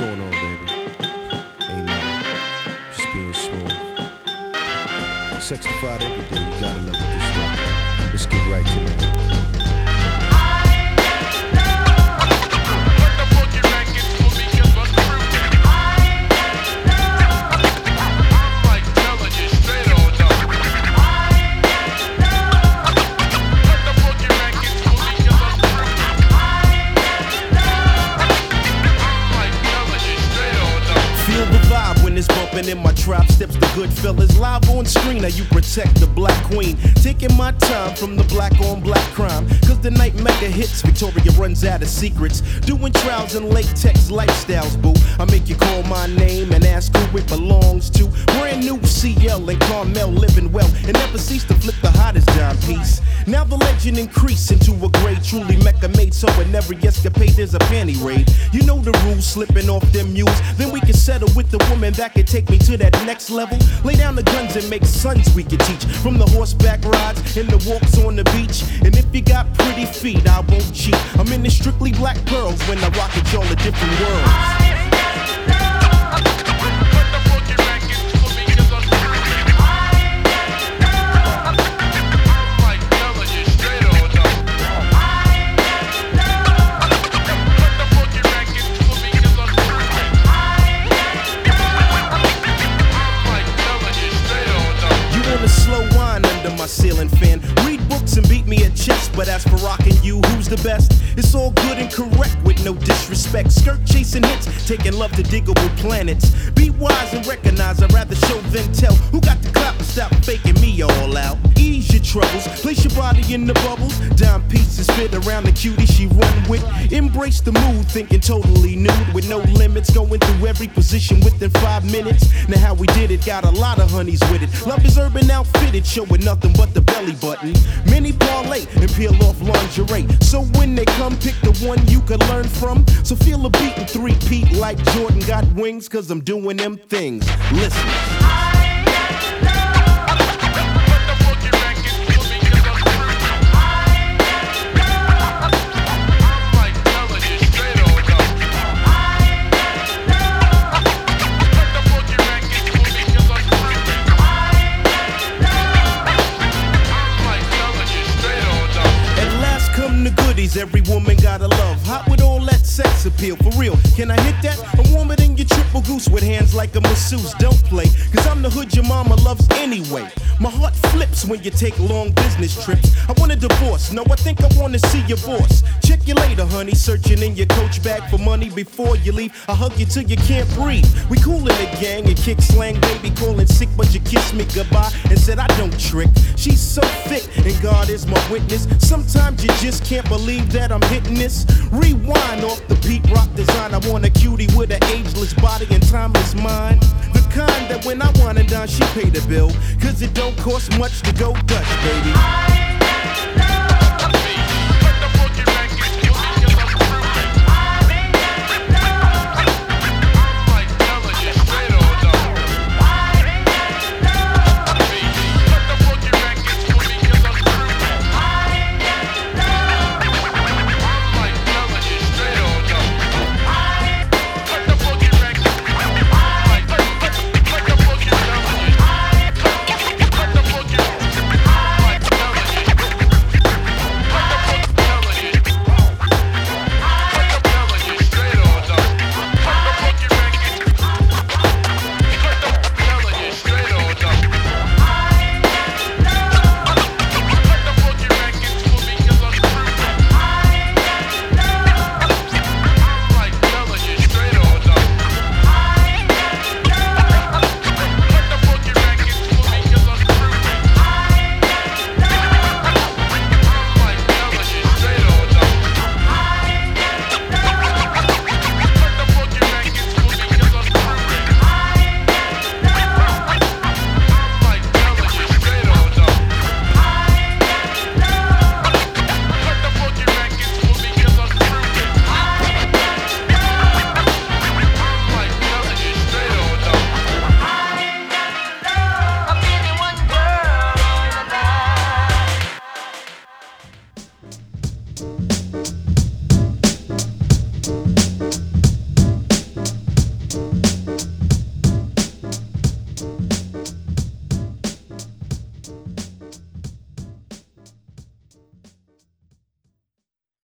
going on, baby? Ain't nothing. Just being smooth. Sexified every day, you gotta love it this way. Let's get right to it. Bumping in my trap steps, the good fellas live on screen. Now you protect the black queen, taking my time from the black on black crime. Cause the night mega hits, Victoria runs out of secrets. Doing trials and latex lifestyles, boo. I make you call my name and ask who it belongs to. Brand new CL and Carmel living well, and never cease to flip the hottest dime piece. Now the legend increase into a grade, truly Mecca made. So in every escapade there's a panty raid. You know the rules, slipping off them mules. Then we can settle with the woman that can take me to that next level. Lay down the guns and make sons we can teach. From the horseback rides and the walks on the beach. And if you got pretty feet, I won't cheat. I'm in the strictly black pearls when I rock at y'all a different world. My ceiling fan. Read books and beat me at chess, but as for rocking you, who's the best? It's all good and correct with no disrespect. Skirt chasing hits, taking love to diggable planets. Be wise and recognize, I'd rather show than tell. Who got the clap and stop faking me all out? Ease your troubles, place your body in the bubbles. Dime pieces fit around the cutie she run with. Embrace the mood, thinking totally nude with no limits. Going through every position within 5 minutes. Now how we did it, got a lot of honeys with it. Love is urban outfitted, showing nothing but the belly button. Many parlay and peel off lingerie. So when they come, pick the one you can learn from. So feel a beat and three-peat like Jordan got wings, cause I'm doing them things. Listen. Every woman gotta love, hot with all that sex appeal. For real, can I hit that? I'm warmer than your triple goose with hands like a masseuse. Don't play, cause I'm the hood your mama loves anyway. My heart flips when you take long business trips. I want a divorce, no, I think I wanna see your boss. Check you later, honey, searching in your coach bag for money before you leave. I hug you till you can't breathe. We cool in the gang and kick slang, baby, calling sick, but you kissed me goodbye and said I don't trick. She's so thick and God is my witness. Sometimes you just can't believe that I'm hitting this. Rewind off the Pete Rock design. I want a cutie with an ageless body and timeless mind. The kind that when I wine and dine, she pay the bill. Cause it don't cost much to go Dutch, baby.